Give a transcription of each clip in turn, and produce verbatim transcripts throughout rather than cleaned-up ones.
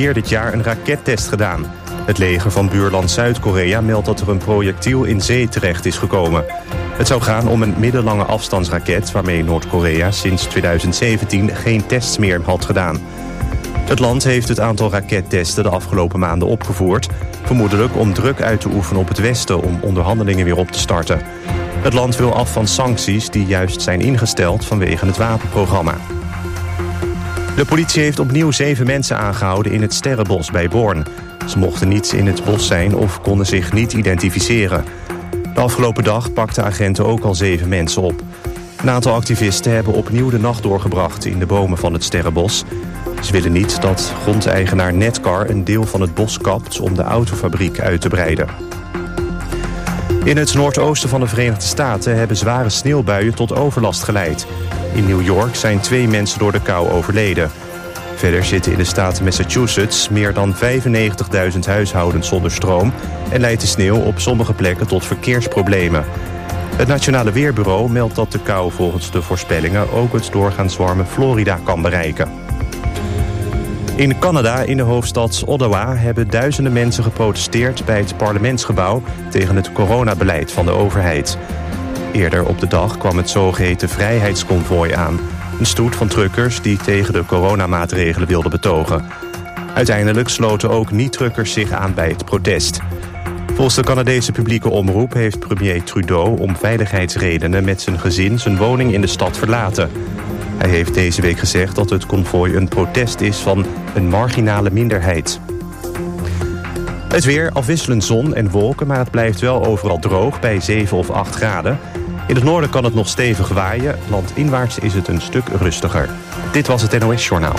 keer dit jaar een rakettest gedaan. Het leger van buurland Zuid-Korea meldt dat er een projectiel in zee terecht is gekomen. Het zou gaan om een middellange afstandsraket waarmee Noord-Korea sinds tweeduizend zeventien geen tests meer had gedaan. Het land heeft het aantal rakettesten de afgelopen maanden opgevoerd, vermoedelijk om druk uit te oefenen op het Westen om onderhandelingen weer op te starten. Het land wil af van sancties die juist zijn ingesteld vanwege het wapenprogramma. De politie heeft opnieuw zeven mensen aangehouden in het Sterrenbos bij Born. Ze mochten niet in het bos zijn of konden zich niet identificeren. De afgelopen dag pakten agenten ook al zeven mensen op. Een aantal activisten hebben opnieuw de nacht doorgebracht in de bomen van het Sterrenbos. Ze willen niet dat grondeigenaar Netcar een deel van het bos kapt om de autofabriek uit te breiden. In het noordoosten van de Verenigde Staten hebben zware sneeuwbuien tot overlast geleid. In New York zijn twee mensen door de kou overleden. Verder zitten in de staat Massachusetts meer dan vijfennegentigduizend huishoudens zonder stroom en leidt de sneeuw op sommige plekken tot verkeersproblemen. Het Nationale Weerbureau meldt dat de kou volgens de voorspellingen ook het doorgaans warme Florida kan bereiken. In Canada, in de hoofdstad Ottawa, hebben duizenden mensen geprotesteerd bij het parlementsgebouw tegen het coronabeleid van de overheid. Eerder op de dag kwam het zogeheten vrijheidsconvooi aan. Een stoet van truckers die tegen de coronamaatregelen wilden betogen. Uiteindelijk sloten ook niet-truckers zich aan bij het protest. Volgens de Canadese publieke omroep heeft premier Trudeau om veiligheidsredenen met zijn gezin zijn woning in de stad verlaten. Hij heeft deze week gezegd dat het konvooi een protest is van een marginale minderheid. Het weer, afwisselend zon en wolken, maar het blijft wel overal droog bij zeven of acht graden. In het noorden kan het nog stevig waaien, landinwaarts is het een stuk rustiger. Dit was het N O S Journaal.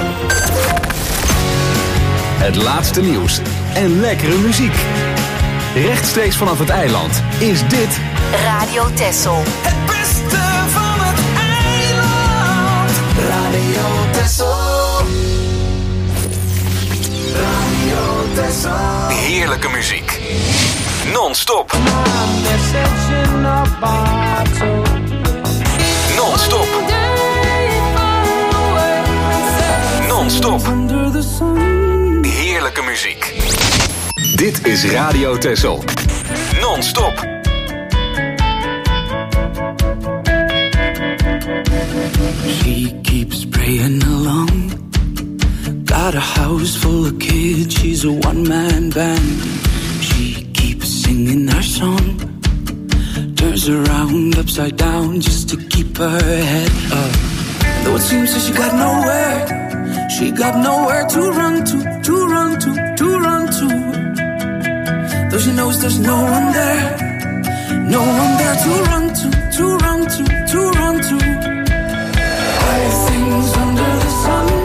Het laatste nieuws en lekkere muziek. Rechtstreeks vanaf het eiland is dit Radio Texel. Het beste van het eiland. Radio Texel. Radio Texel. heerlijke muziek. Non-stop. Non-stop. Non-stop. Heerlijke muziek. Dit is Radio Texel. Non-stop. She keeps praying along. Got a house full of kids, she's a one-man band. She keeps singing her song. Turns around upside down just to keep her head up. Though it seems that she got nowhere, she got nowhere to run to, to run to, to run to. Though she knows there's no one there, no one there to run to, to run to, to run to. All things under the sun.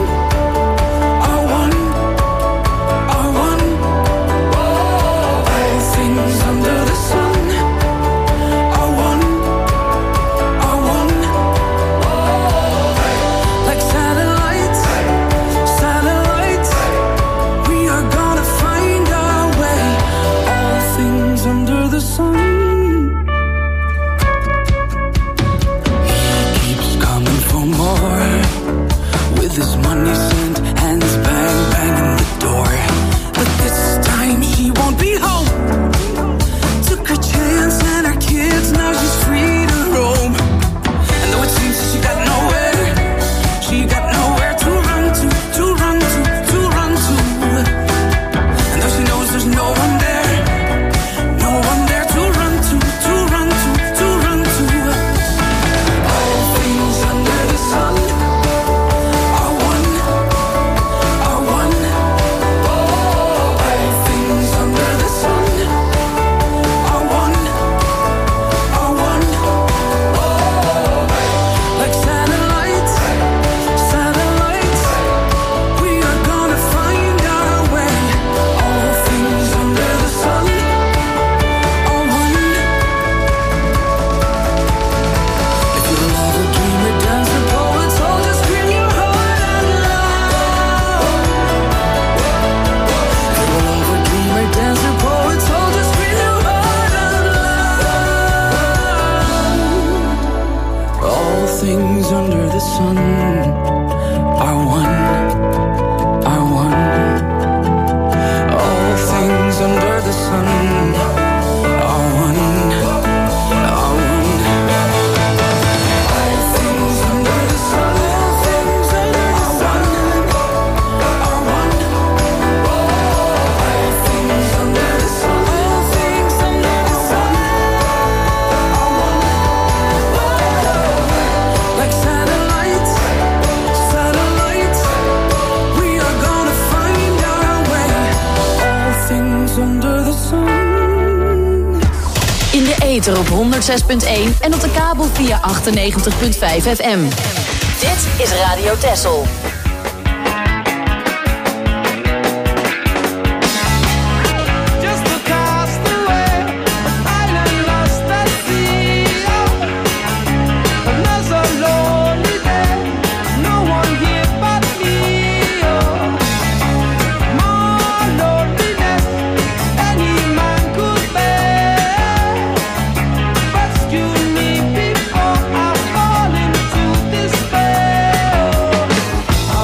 ether op honderd zes punt één en op de kabel via achtennegentig punt vijf F M. Dit is Radio Texel. Before I fall into despair.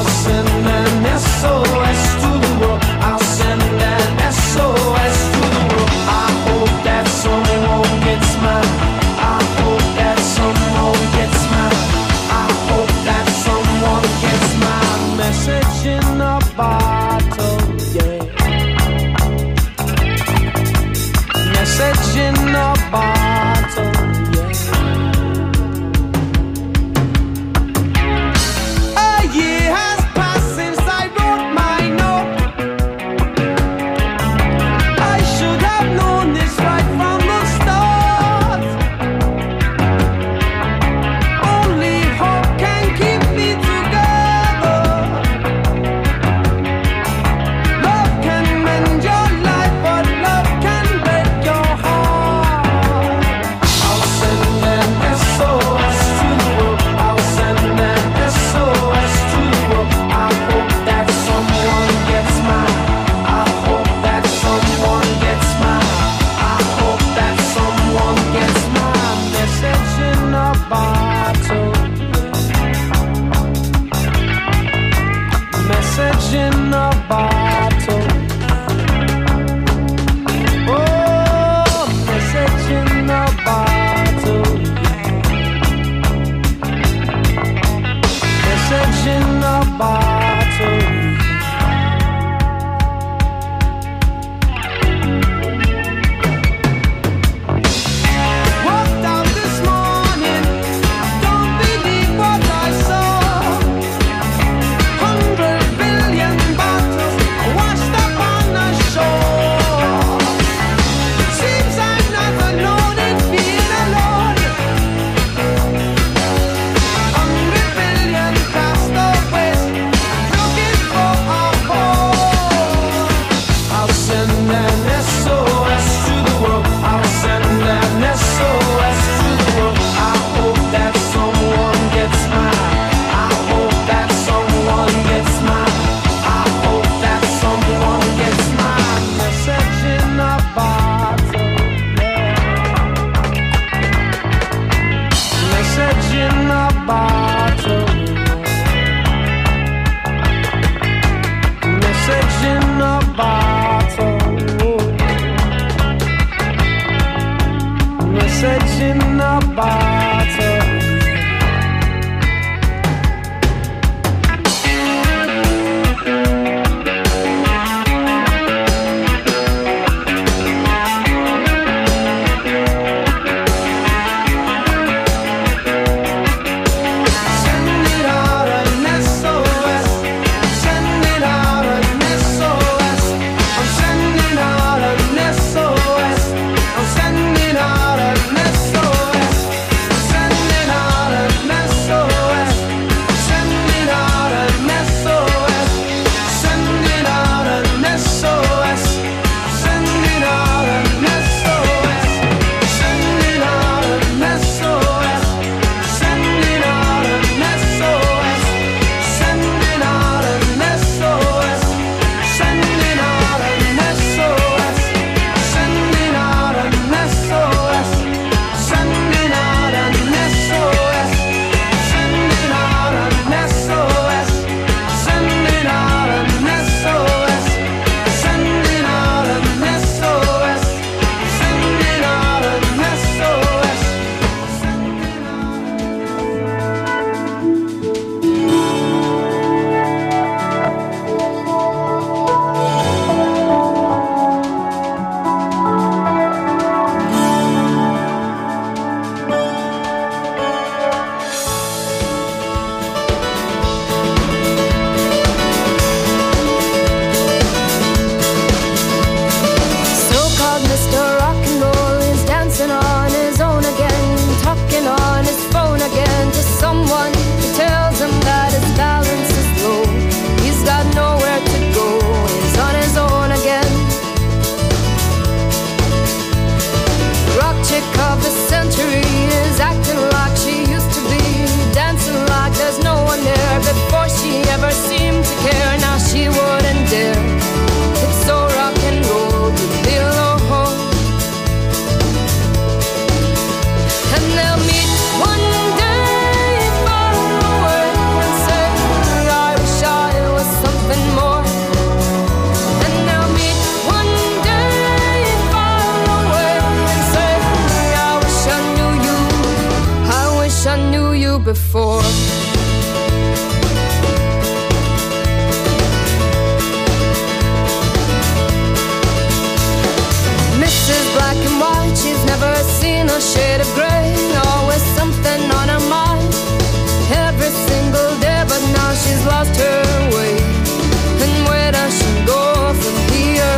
shade of grey, always something on her mind. Every single day, but now she's lost her way. And where does she go from here?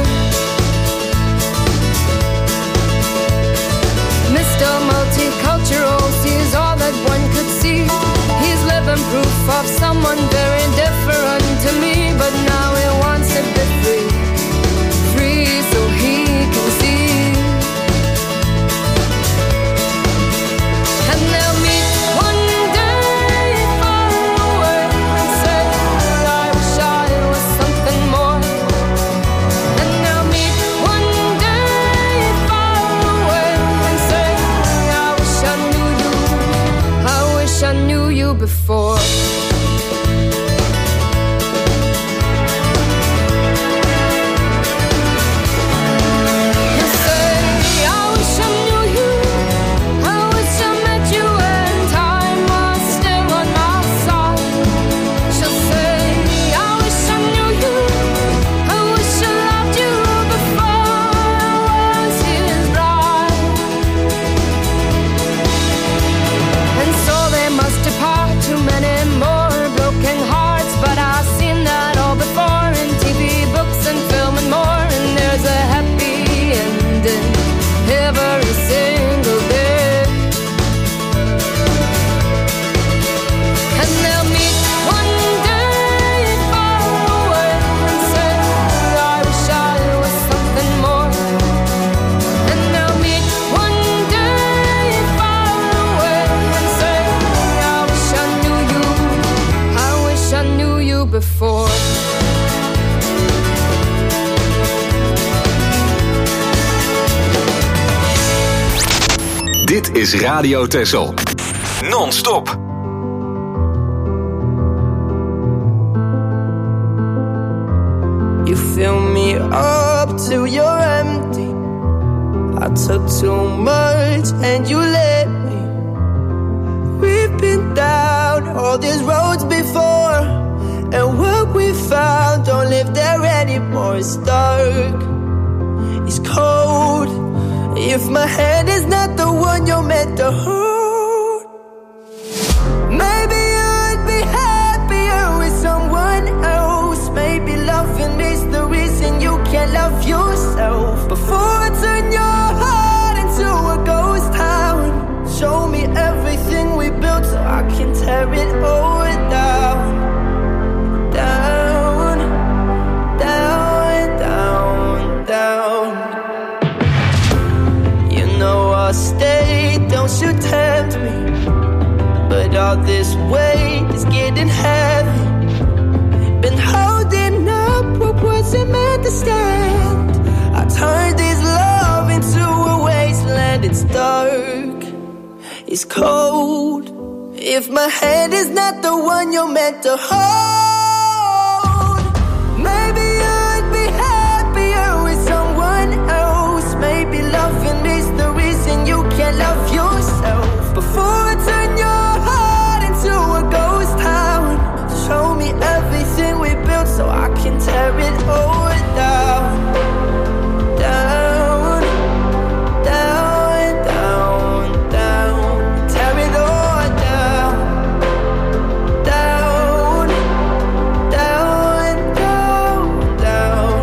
Mister Multicultural sees all that one could see. He's living proof of someone very different to me. But now he wants to be free, free so he can see. And they'll meet one day far away and say, I wish I was something more. And they'll meet one day far away and say, I wish I knew you, I wish I knew you before. Before. Dit is Radio Texel. Non-stop. You fill me up till you're empty. I took too much and you let me. We've been down all these roads before. And what we found don't live there anymore. It's dark, it's cold. If my hand is not the one you're meant to hold, maybe I'd be happier with someone else. Maybe loving me's the reason you can't love yourself. Before I turn your heart into a ghost town, show me everything we built so I can tear it all down. Down, down, down, down. You know I'll stay, don't you tempt me. But all this weight is getting heavy. Been holding up what wasn't meant to stand. I turned this love into a wasteland. It's dark, it's cold. If my hand is not the one you're meant to hold, maybe I'd be happier with someone else. Maybe loving me's the reason you can't love yourself. Before I turn your heart into a ghost town, show me everything we built so I can tear it all down. Down, down, down, down. Tear it all down. Down, down, down, down.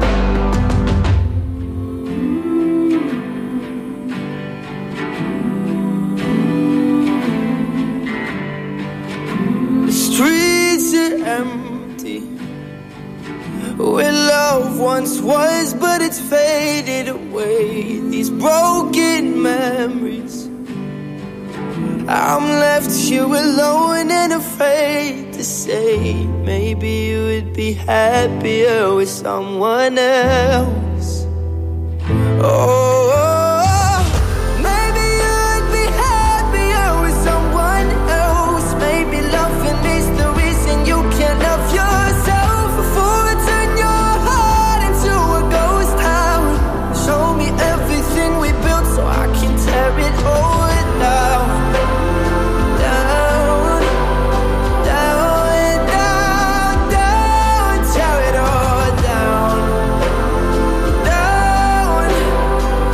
The streets are empty where love once was, but it's faded away. These broken memories, I'm left here alone and afraid to say, maybe you would be happier with someone else. Oh, maybe you'd be happier with someone else. Maybe loving me's the reason you can't love yourself. Before I turn your heart into a ghost town, show me everything we built so I can tear it all down. Down, down, down, down, tear it all down. Down,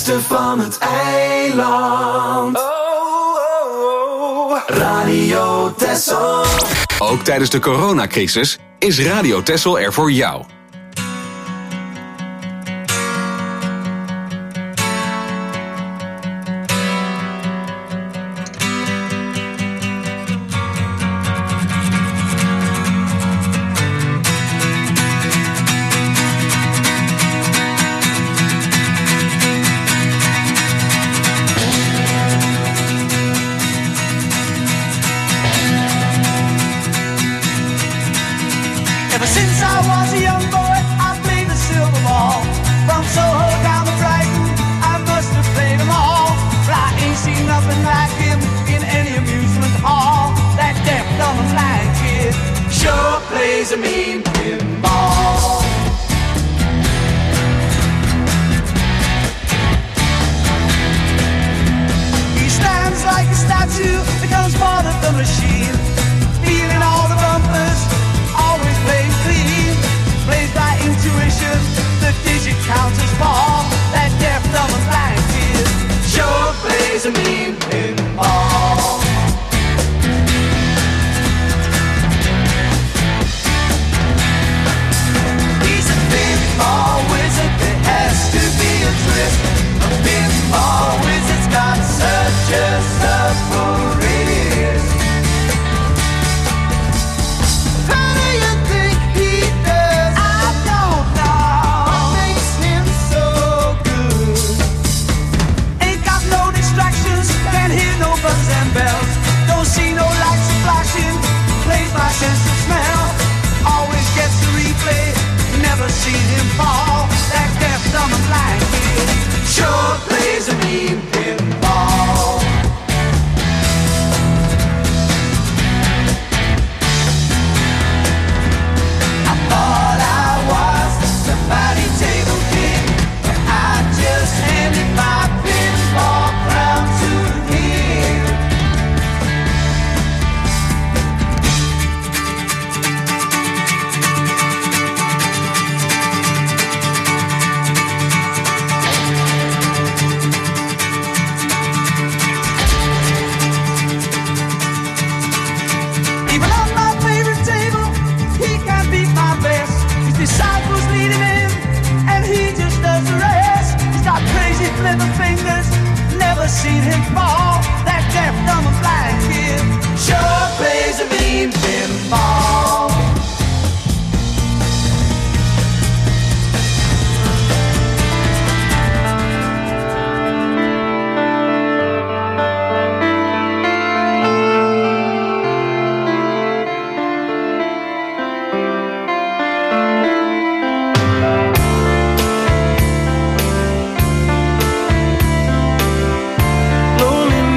beste van het eiland. Oh, oh, oh. Radio Texel. Ook tijdens de coronacrisis is Radio Texel er voor jou. Lonely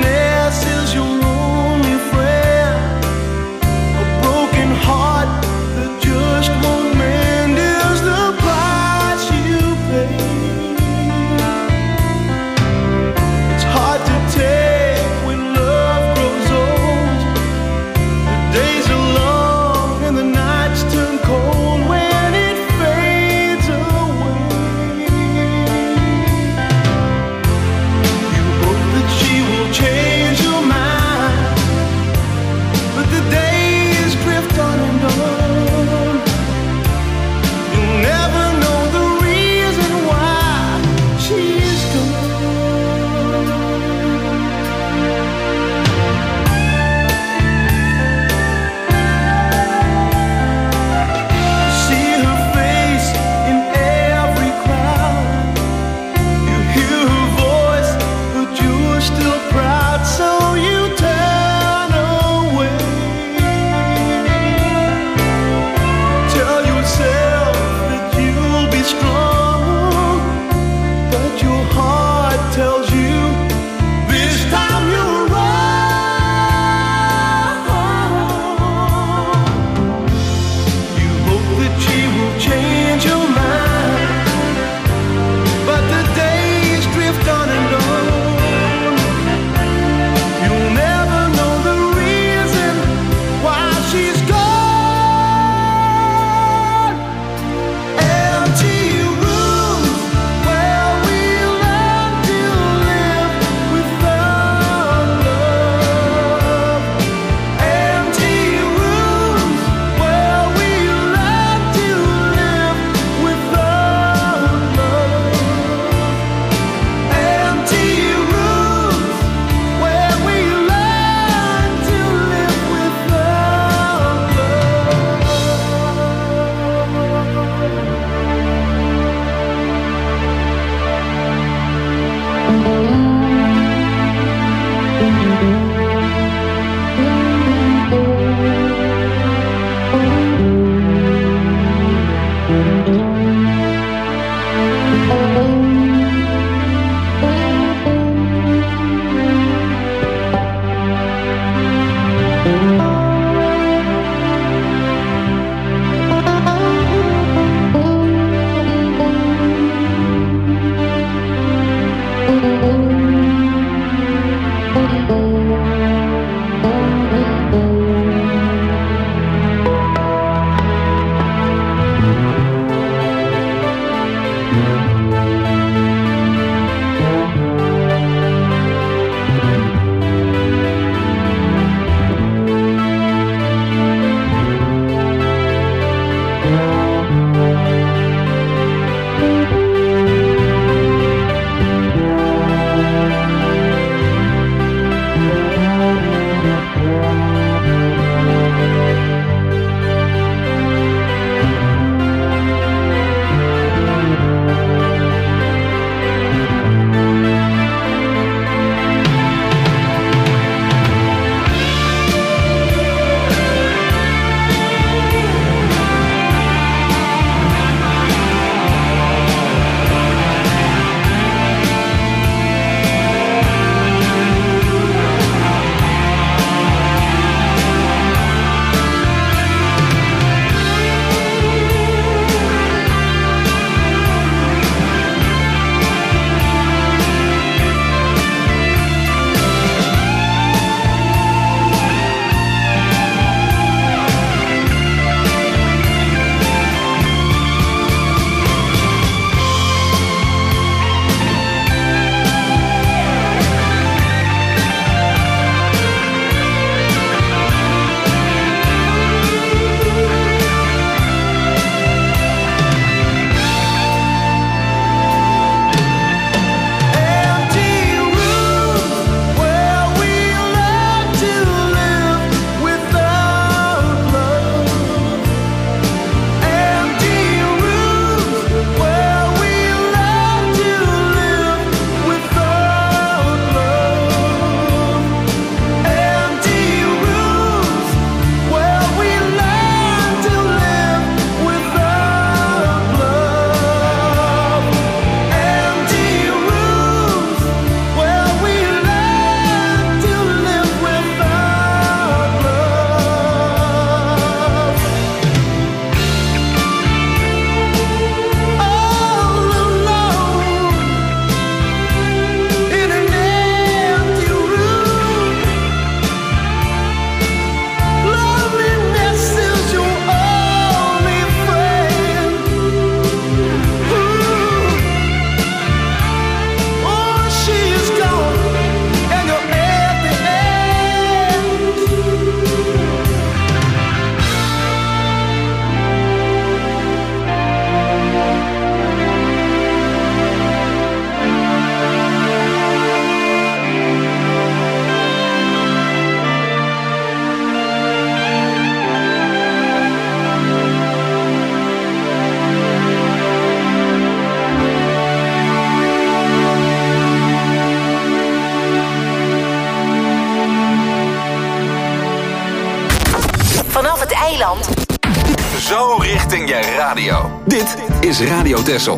Vanaf het eiland. Zo richting je radio. Dit is Radio Texel.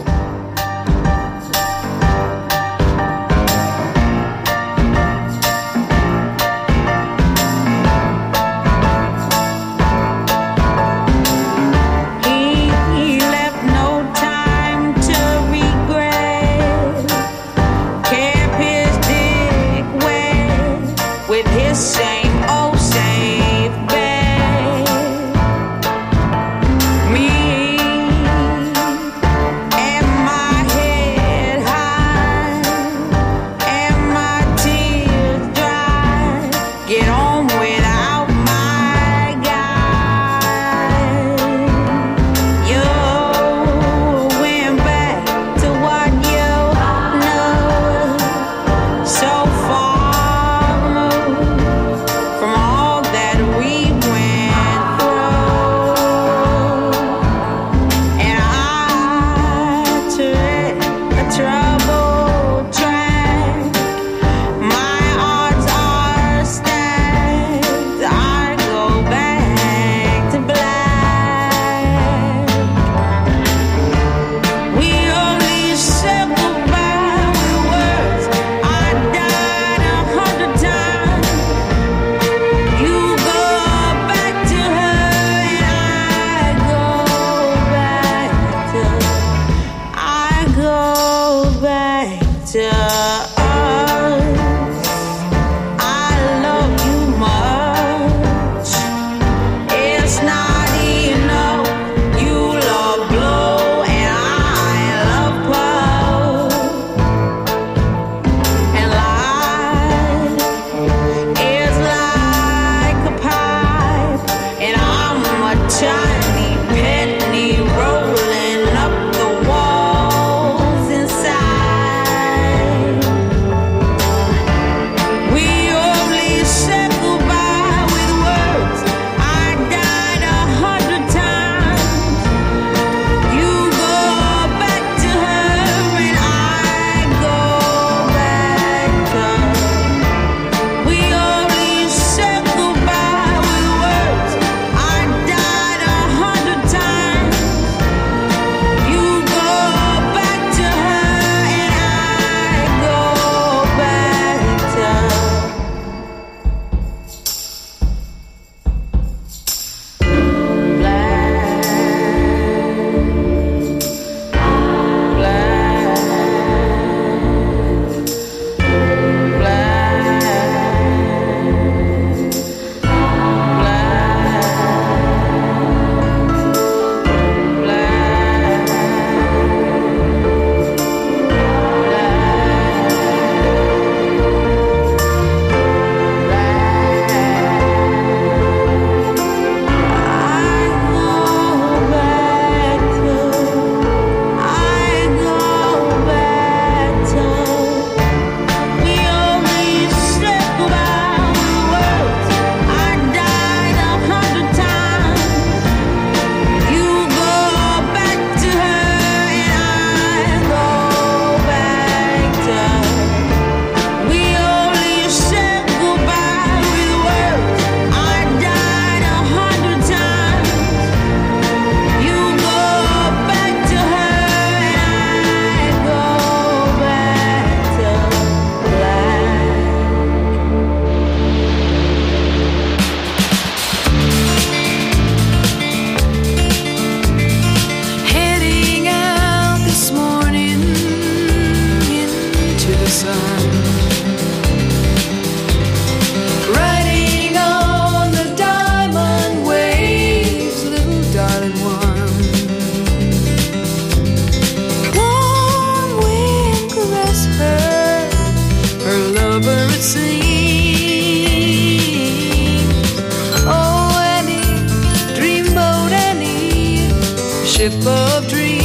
ship of dreams.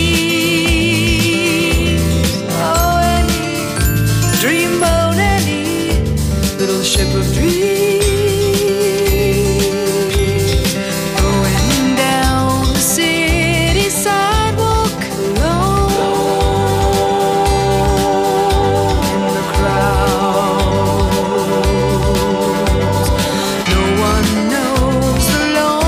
Oh, Annie, dreamboat Annie, little ship of dreams. Going down the city sidewalk alone in the crowds. No one knows the Lord.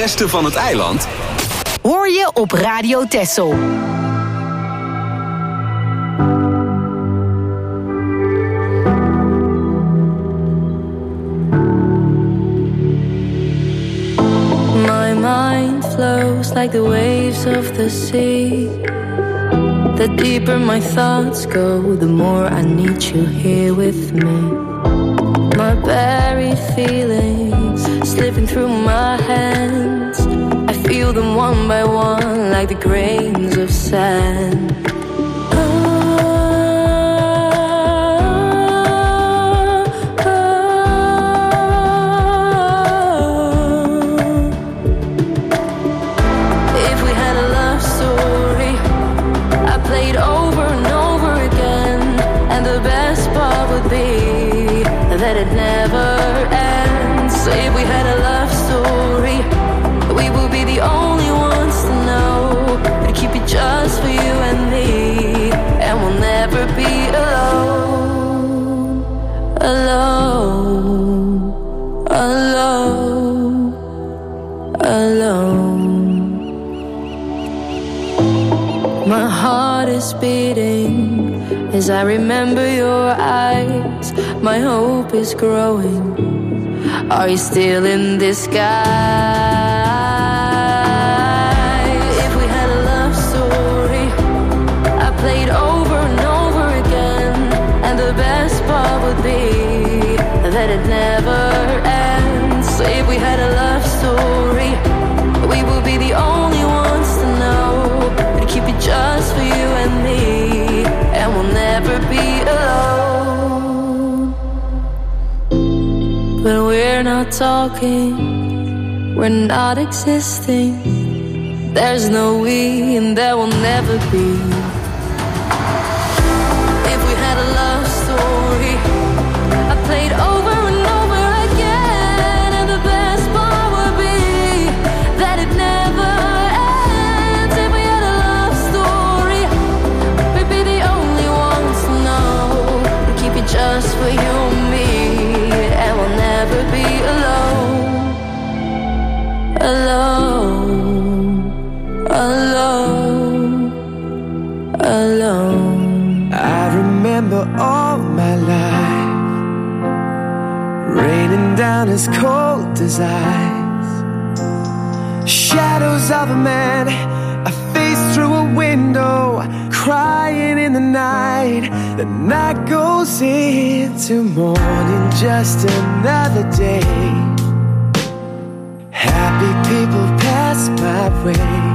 beste van het eiland hoor je op Radio Texel. My mind flows like the waves of the sea. The deeper my thoughts go, the more I need you here with me. My buried feelings slipping through my hands. I feel them one by one like the grains of sand. That it never ends. So if we had a love story, we would be the only ones to know. We'd keep it just for you and me, and we'll never be alone. Alone, alone, alone. My heart is beating as I remember your eyes. My hope is growing. Are you still in this sky? If we had a love story, I played over and over again, and the best part would be that it never ends. So if we had a love story, we would be the only ones to know. We'd keep it just for you and me, and we'll never be alone. But we're not talking, we're not existing. There's no we, and there will never be. If we had a love story, I played over and over again, and the best part would be that it never ends. If we had a love story, we'd be the only ones to know. We'd keep it just for you and me, and we'll never be alone. Alone, alone, alone. I remember all my life raining down as cold as ice. Shadows of a man, a face through a window, crying in the night. The night goes into morning, just another day. Happy people pass my way.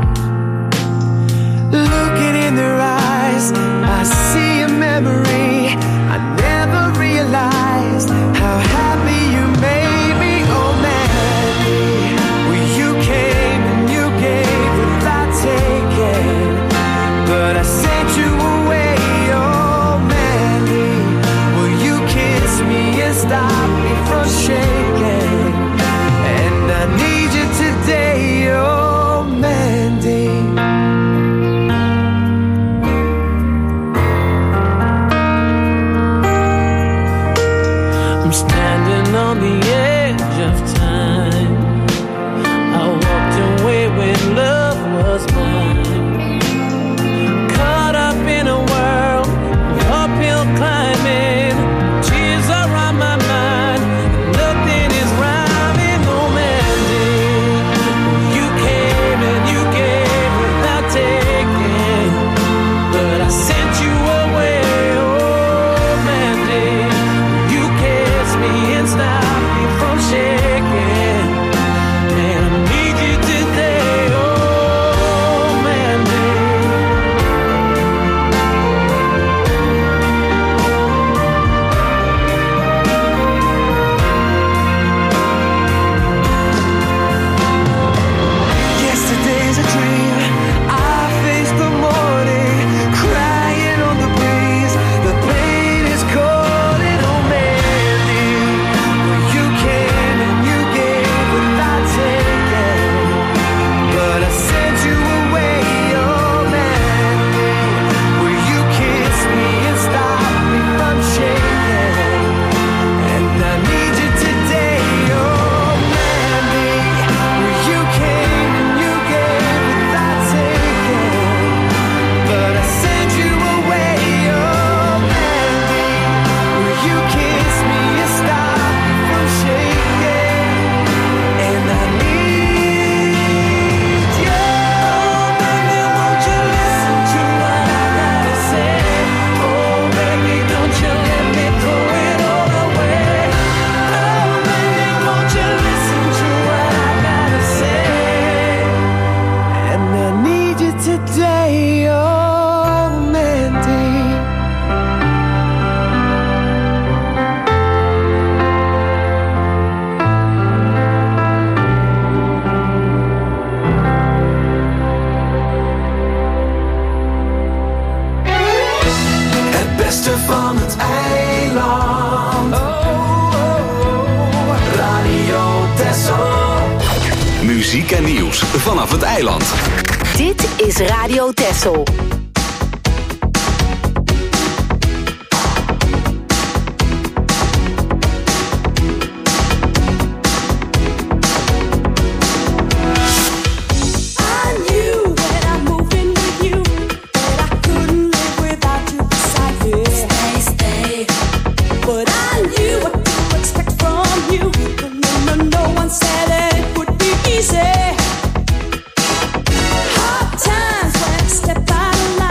Looking in their eyes, I see a memory. I never realized how happy you made me. Oh Mandy, well you came and you gave without taking, but I sent you away. Oh Mandy, will you kiss me and stop me from shaking? And I need you today, oh Mandy. beste van het eiland. Oh, oh, oh. Radio Texel. Muziek en nieuws vanaf het eiland. Dit is Radio Texel. Hard times when I step out of line.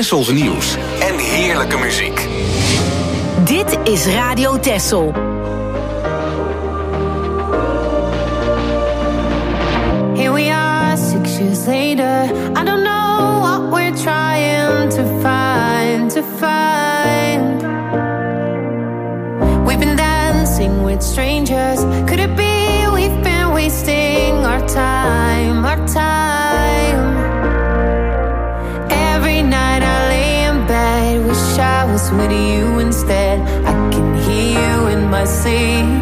Tessels nieuws en heerlijke muziek. Dit is Radio Tessel. Here we are, six years later. I don't know what we're trying to find, to find. We've been dancing with strangers. Could it be we've been wasting our time, our time? Every night I lay in bed, wish I was with you instead. I can hear you in my sleep.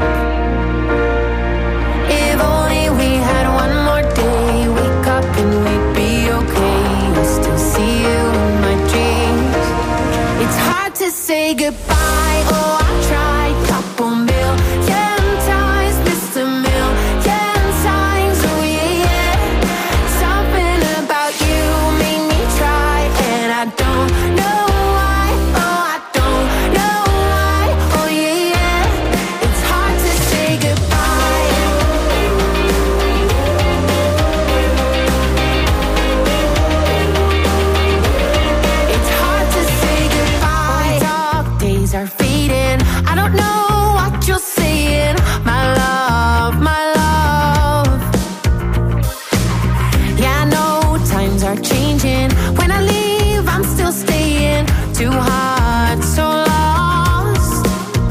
If only we had one more day, wake up and we'd be okay. I still see you in my dreams. It's hard to say goodbye. Oh, I tried, couple million times, missed a million times. Oh yeah, yeah. Something about you made me try, and I don't know why. Oh, I don't know why. Oh yeah, yeah. It's hard to say goodbye. It's hard to say goodbye. Dark days are fading. I don't know what you're saying, my love, my love. Yeah, I know times are changing. When I leave, I'm still staying. Two hearts so lost.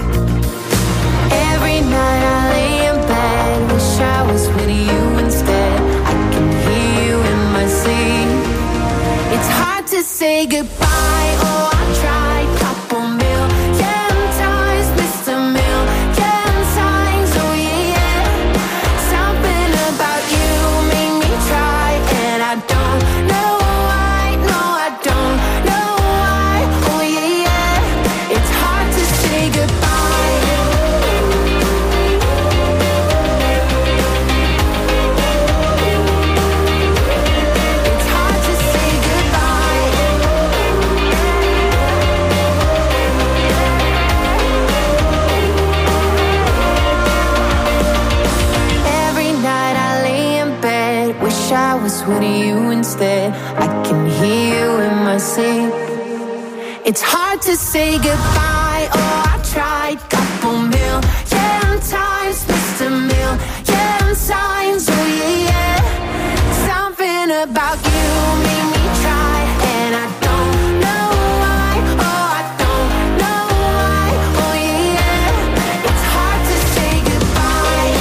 Every night I lay in bed, wish I was with you instead. I can hear you in my sleep. It's hard to say goodbye. Oh, I tried, couple million times, missed a million times. Oh yeah, yeah. Something about you made me try, and I don't know why. No, I don't know why. Oh yeah, yeah. It's hard to say goodbye. It's hard to say goodbye. Every night I lay in bed, wish I was with you instead. I can hear you in my sleep. It's hard to say goodbye. Oh, I tried, couple million times, missed a million times. Oh yeah, yeah. Something about you made me try, and I don't know why. Oh, I don't know why. Oh yeah, yeah. It's hard to say goodbye.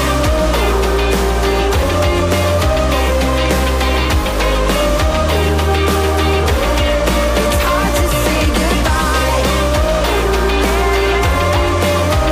It's hard to say goodbye.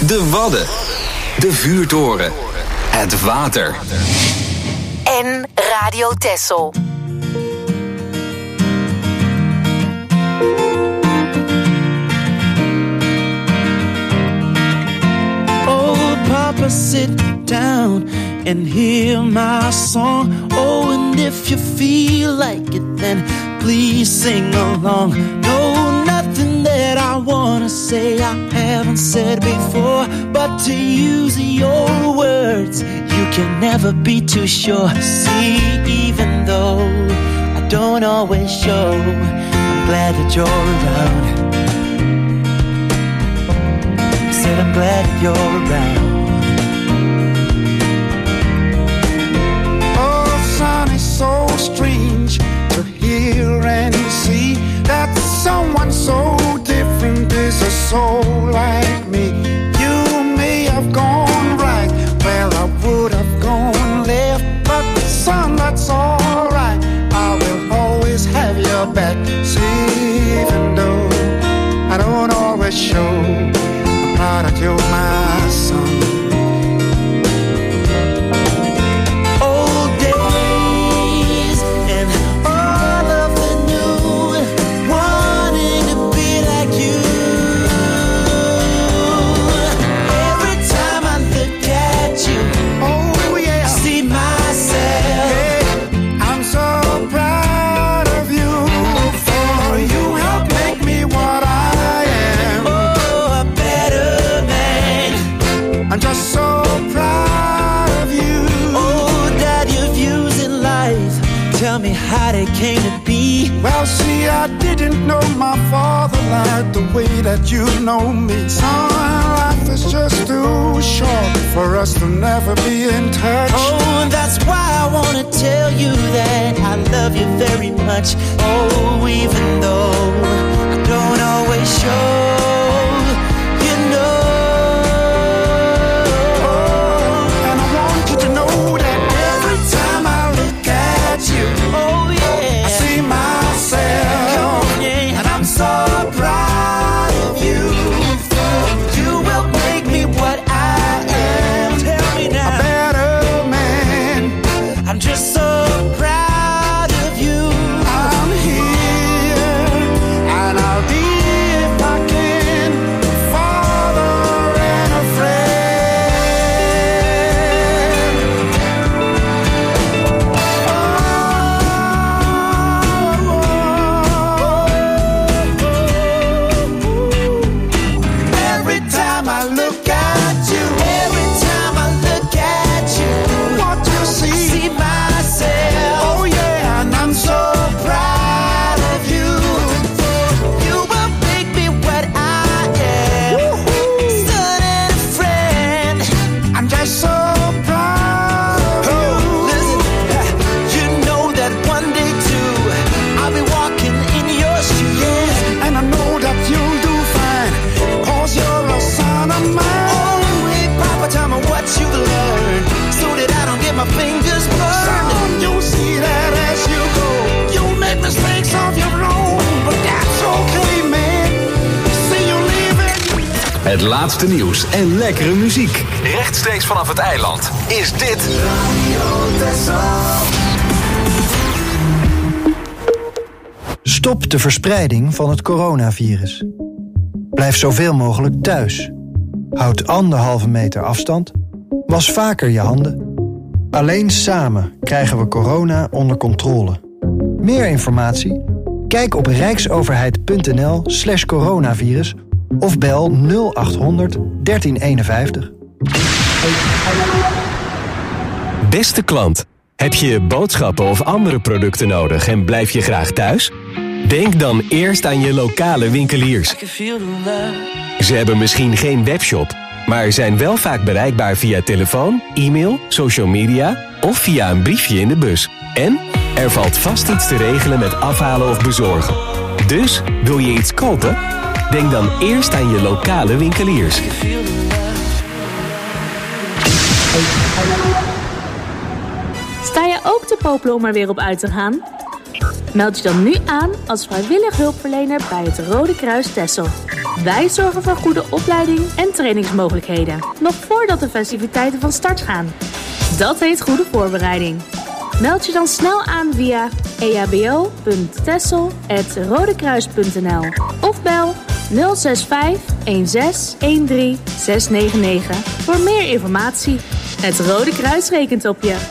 De Wadden. De vuurtoren. Het water. En Radio Texel. Oh, Papa, sit down and hear my song. Oh, and if you feel like it, then please sing along. No, nothing that I wanna say I haven't said before, but to use your words, you can never be too sure. See, even though I don't always show, I'm glad that you're around. I said I'm glad that you're around. So strange to hear and see that someone so different is a soul like me. You may have gone right where I would have gone left, but son, that's alright. I will always have your back. See, even though I don't always show, I'm proud that you're my son. How they came to be. Well, see, I didn't know my father like the way that you know me. Son, life is just too short for us to never be in touch. Oh, that's why I wanna tell you that I love you very much. Oh, even though I don't always show, you know. Oh, and I want you to know that every time I look at you, oh, I see myself, and I'm so proud of you. You will make me what I am. Tell me now, a better man. I'm just so proud of you. I'm here, and I'll be if I can, a father and a friend. Het laatste nieuws en lekkere muziek. Rechtstreeks vanaf het eiland is dit Radio Texel. Stop de verspreiding van het coronavirus. Blijf zoveel mogelijk thuis. Houd anderhalve meter afstand. Was vaker je handen. Alleen samen krijgen we corona onder controle. Meer informatie? Kijk op rijksoverheid.nl slash coronavirus of bel nul achthonderd dertien eenenvijftig. Beste klant, heb je boodschappen of andere producten nodig en blijf je graag thuis? Denk dan eerst aan je lokale winkeliers. Ze hebben misschien geen webshop, maar zijn wel vaak bereikbaar via telefoon, e-mail, social media of via een briefje in de bus. En er valt vast iets te regelen met afhalen of bezorgen. Dus, wil je iets kopen? Denk dan eerst aan je lokale winkeliers. Sta je ook te popelen om er weer op uit te gaan? Meld je dan nu aan als vrijwillig hulpverlener bij het Rode Kruis Texel. Wij zorgen voor goede opleiding en trainingsmogelijkheden, nog voordat de festiviteiten van start gaan. Dat heet goede voorbereiding. Meld je dan snel aan via e h b o punt texel apenstaartje rodekruis punt n l of bel nul zes vijf een zes een drie zes negen negen voor meer informatie. Het Rode Kruis rekent op je.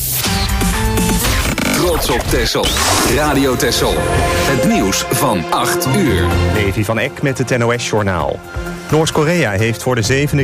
Trots op Texel. Radio Texel. Het nieuws van acht uur. Levi van Eck met het N O S-journaal. Noord-Korea heeft voor de zevende